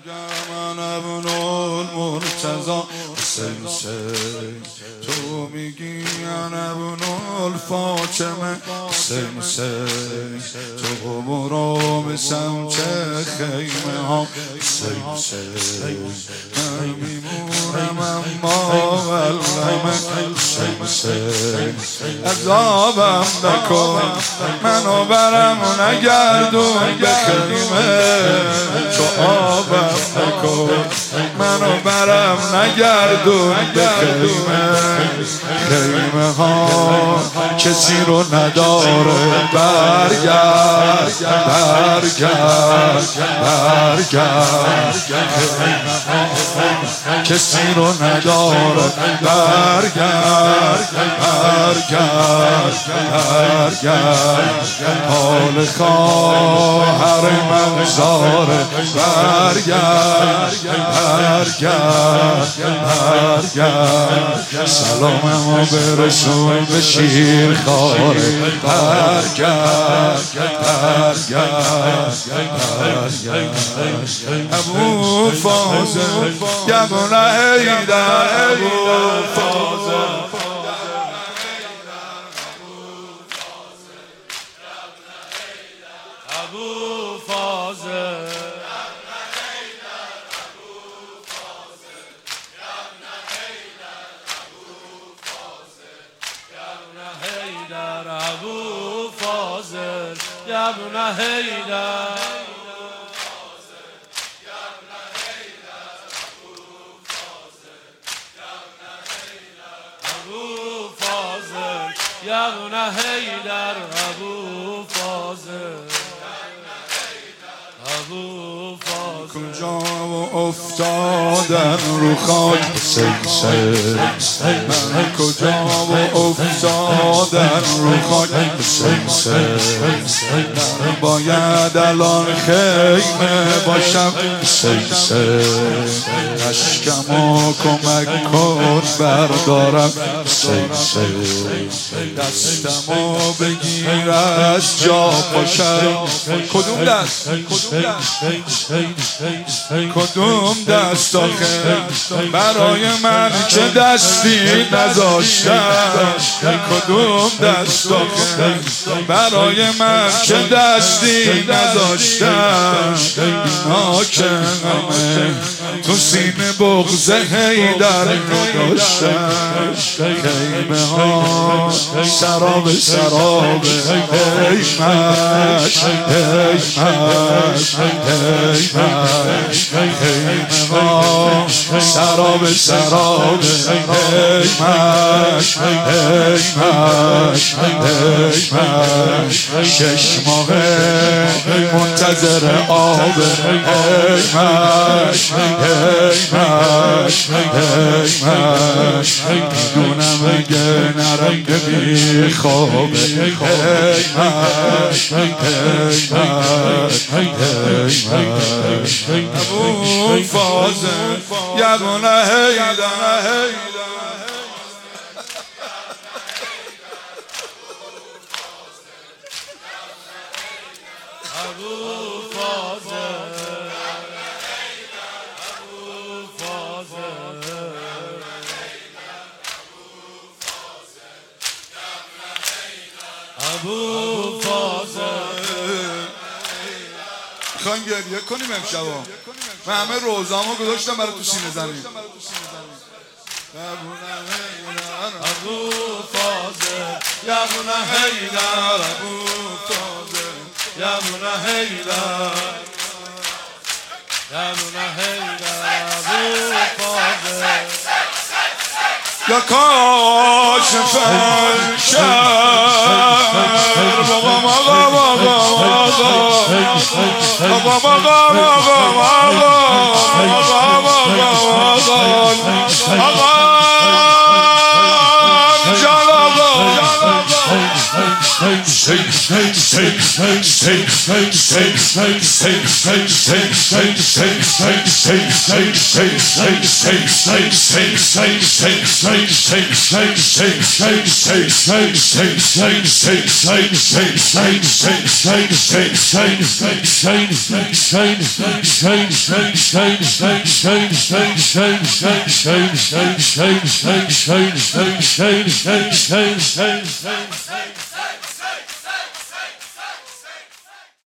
من ابن المرتضی حسین تو میگی من ابن الفاطمه حسین تو برو به سمت خیمه ها حسین من میمونم اما قلبم حسین عذابم نکن منو برم نگردون به خیمه تو آبم نکن منو برم نگردون به خیمه ها کسی رو نداره برگرد کسی رو نداره برگرد حال خواهر منظاره برگرد سلاممو برسون به شیرخواره برگرد ابو فاضل گبون حیدر ابو فاضل يا ابن حيدر أبو فاضل يا ابن حيدر أبو فاضل أبو فاضل کجا افتادن رو خاک حسین من کجا افتادن رو خاک حسین من باید الان خیمه باشم حسین اشکمو کمک کن بردارم حسین دستمو بگیر از جا باشم کدوم دست کدوم دست آخه برای من که دستی نذاشتم کدوم دست آخه برای من که دستی نذاشتم اینا که همه تو سینه بغض حیدر داشتم خیمه ها سراب حیمش خیمه ها سراب حیمش شش ماه منتظر آب حیمش میدونم اگه نرم بی خواب ابو فاضل یا ابن حیدر ابو فاضل میخوایم گریه کنیم امشبا من همه روزامو گذاشتم برای تو سینه زمین ابو فاضل یا ابن حیدر ابو فاضل یا ابن حیدر یا ابن حیدر ابو فاضل یا کاشف الشر shine.